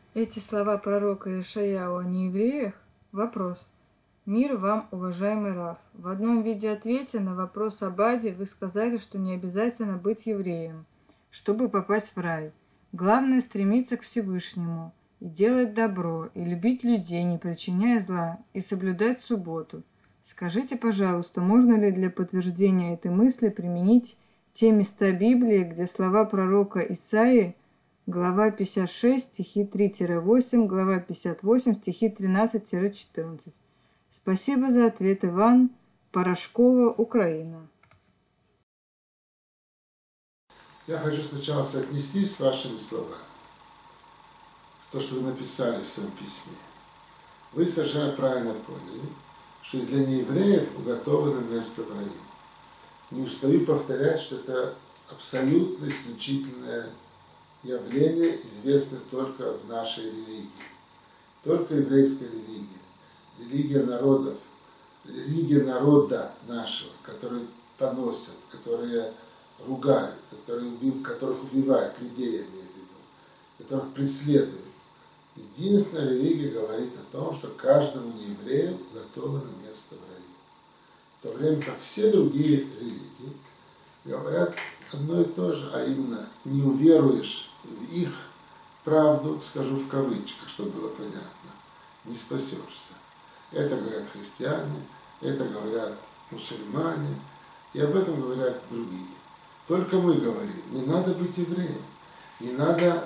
Эти слова пророка Ишаяу о неевреях – вопрос. Мир вам, уважаемый Рав. В одном виде ответе на вопрос об аде вы сказали, что не обязательно быть евреем, чтобы попасть в рай. Главное стремиться к Всевышнему и делать добро, и любить людей, не причиняя зла, и соблюдать субботу. Скажите, пожалуйста, можно ли для подтверждения этой мысли применить те места Библии, где слова пророка Исаии, глава 56, стихи 3-8, глава 58, стихи 13-14. Спасибо за ответ, Иван. Порошкова, Украина. Я хочу сначала соотнестись с вашими словами. То, что вы написали в своем письме. Вы совершенно правильно поняли, что и для неевреев уготовано место в раю. Не устаю повторять, что это абсолютно исключительное явление, известное только в нашей религии. Только еврейская религия. Религия народов, религия народа нашего, которые поносят, которые ругают, которых убивают, людей я имею в виду, которых преследуют. Единственная религия говорит о том, что каждому нееврею уготовано место в раю. В то время как все другие религии говорят одно и то же, а именно не уверуешь в их правду, скажу в кавычках, чтобы было понятно, не спасешься. Это говорят христиане, это говорят мусульмане, и об этом говорят другие. Только мы говорим, не надо быть евреем, не надо,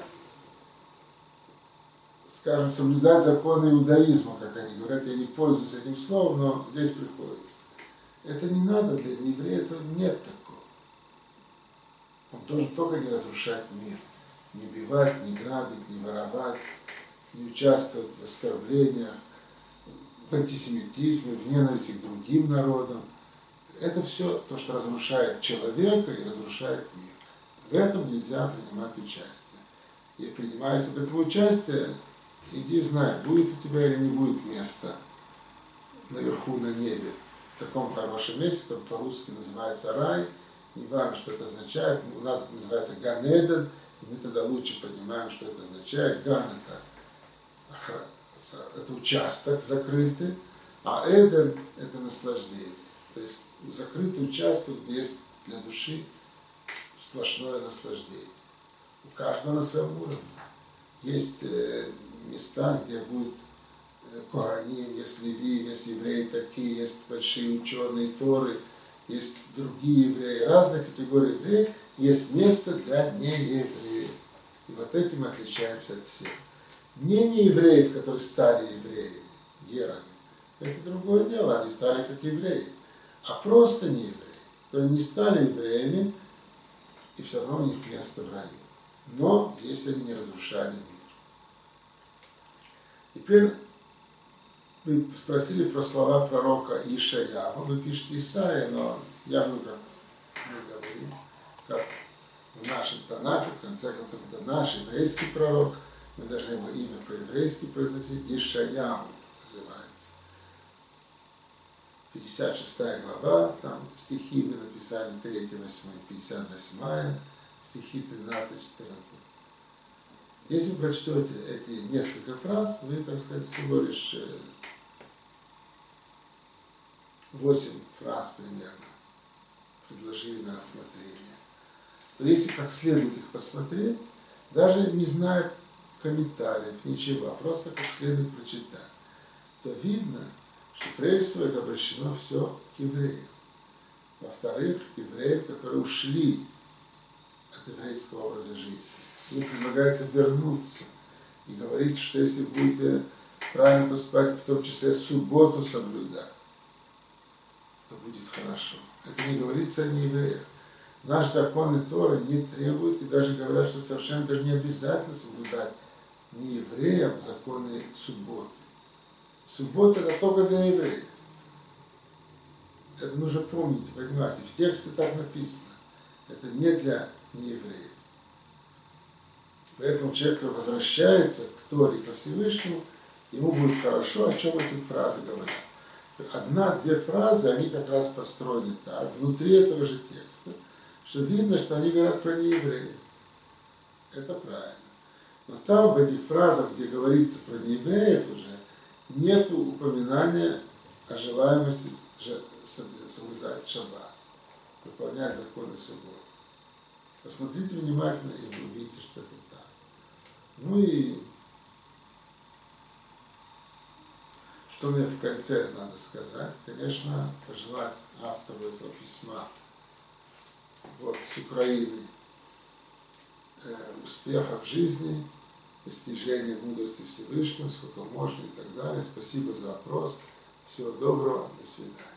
скажем, соблюдать законы иудаизма, как они говорят, я не пользуюсь этим словом, но здесь приходится. Это не надо для еврея, этого нет такого. Он должен только не разрушать мир, не убивать, не грабить, не воровать, не участвовать в оскорблениях, в антисемитизме, в ненависти к другим народам. Это все то, что разрушает человека и разрушает мир. В этом нельзя принимать участие. И принимается в этом участие, иди знай, будет у тебя или не будет места наверху на небе, в таком хорошем месте, как по-русски называется рай. Не важно, что это означает. У нас называется Ганеден, и мы тогда лучше понимаем, что это означает. Ган это участок закрытый, а Эден это наслаждение. То есть закрытый участок, где есть для души сплошное наслаждение. У каждого на своем уровне. Есть места, где будет Коганим, есть Левиим, есть евреи такие, есть большие ученые Торы, есть другие евреи, разные категории евреев, есть место для неевреев. И вот этим мы отличаемся от всех. Не неевреев, которые стали евреями, герами, это другое дело, они стали как евреи, а просто неевреи, которые не стали евреями, и все равно у них место в раю. Но если они не разрушали мир. Теперь вы спросили про слова пророка Ишаяу. Вы пишете Исаия, но я говорю, как мы говорим, как в нашем Танахе, в конце концов, это наш еврейский пророк, мы должны его имя по-еврейски произносить, Ишаяу называется. 56 глава, там стихи мы написали 3, 8, 58, стихи 13, 14. Если вы прочтете эти несколько фраз, вы, так сказать, всего лишь 8 фраз примерно предложили на рассмотрение, то если как следует их посмотреть, даже не зная комментариев, ничего, а просто как следует прочитать, то видно, что прежде всего это обращено все к евреям. Во-вторых, к евреям, которые ушли от еврейского образа жизни. Им предлагается вернуться и говорится, что если будете правильно поступать, в том числе субботу соблюдать, то будет хорошо. Это не говорится о неевреях. Наш закон и Тора не требует, и даже говорят, что совершенно даже не обязательно соблюдать неевреям законы субботы. Суббота это только для евреев. Это нужно помнить, понимаете, в тексте так написано. Это не для неевреев. Поэтому человек, который возвращается к Торе, ко Всевышнему, ему будет хорошо, о чем эти фразы говорят. Одна-две фразы, они как раз построены так, внутри этого же текста, что видно, что они говорят про неевреев. Это правильно. Но там, в этих фразах, где говорится про неевреев уже, нет упоминания о желаемости соблюдать шаббат, выполнять законы субботы. Посмотрите внимательно, и вы увидите, что это так. Ну и что мне в конце надо сказать? Конечно, пожелать автору этого письма вот, с Украины успеха в жизни, достижения мудрости Всевышнего, сколько можно и так далее. Спасибо за вопрос. Всего доброго. До свидания.